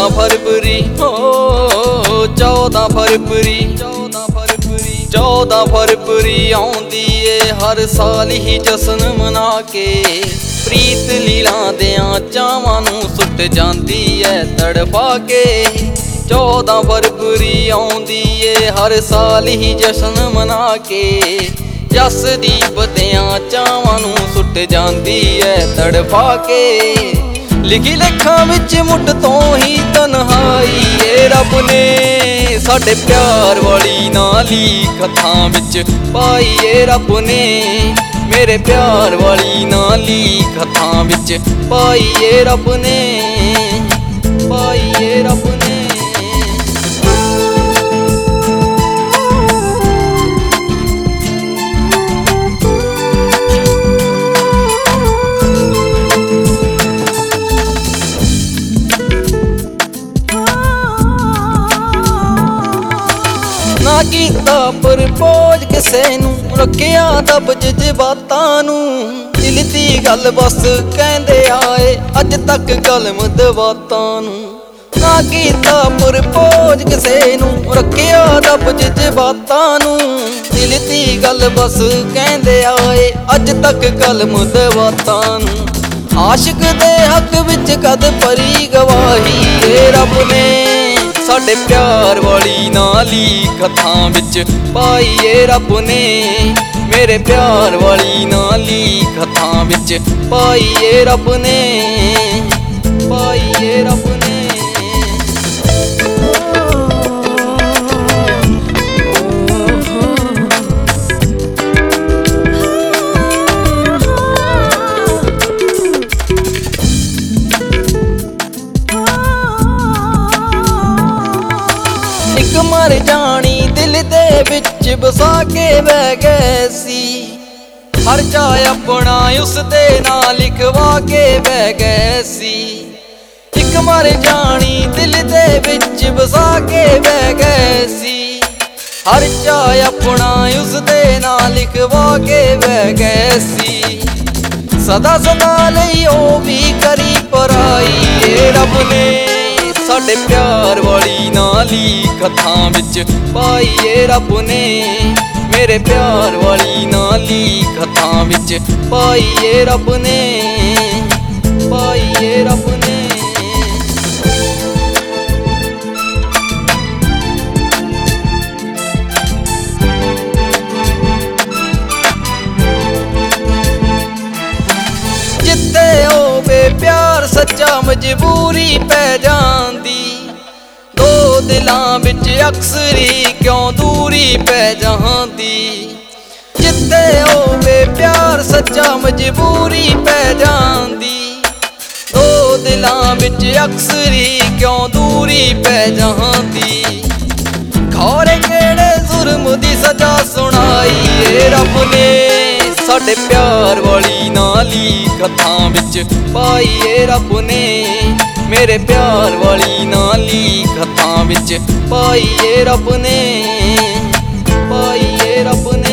फरवरी हो 14 फरवरी 14 फरवरी आउंदी ए हर साल ही जश्न मना के। प्रीत लीला दियां चावां नूं सुट जांदी ऐ तड़फा के। 14 फरवरी आउंदी ए हर साल ही जश्न मना के। जसदीप दियां चावां नूं सुट जांदी ऐ तड़फा के। लिखी लेखां विच मुट तो ही तन्हाई ए रब ने साडे प्यार वाली नाल लिख हत्थां विच पाई ए रब ने। मेरे प्यार वाली नाल लिख हत्थां विच पाई ए रब ने, पाई ए रब ने। ना कीता प्रपोज किसे नूं रखिया दब जज्बातां नूं। दिल दी गल बस कहंदे आए अज तक कलम दवातां नूं। ना कीता प्रपोज किसे नूं रखिया दब जज्बातां नूं। दिल दी गल बस कहंदे आए अज तक कलम दवातां नूं। आशिक दे हक विच कद परी गवाही ए रब ने साडे प्यार वाली नाल लिख हत्थां विच पाई ए रब ने। मेरे प्यार वाली नाल लिख हत्थां विच पाई ए रब ने, पाई ए रब ने। मर जानी दिल दे विच बसा के बह गए सी। हर चा अपना उस दे नाल लिखवा के बह गए सी। एक मर जानी दिल दे विच बसा के बह गए सी। हर चा अपना उस दे नाल लिखवा के बह गए सी। सदा सदा लई ओ भी करी पराई ए रब ने साडे प्यार वाली नाल लिख हत्थां विच पाई ए रब ने। मेरे प्यार वाली नाल लिख हत्थां विच पाई ए रब ने, पाई ए रब ने। जिथे होवे प्यार सच्चा मजबूरी पै जांदी। दो दिलां विच अक्सरी क्यों दूरी पै जांदी। जिथे होवे प्यार सच्चा मजबूरी पै जांदी। दो दिलां विच अक्सरी क्यों दूरी पै जांदी। खौरे केड़े जुर्म दी सजा सुनाई ए रब ने साडे प्यार वाली नाल लिख हत्थां विच पाई ए रब ने। मेरे प्यार वाली नाल लिख हत्थां विच पाई ए रब ने, पाई ए रब ने।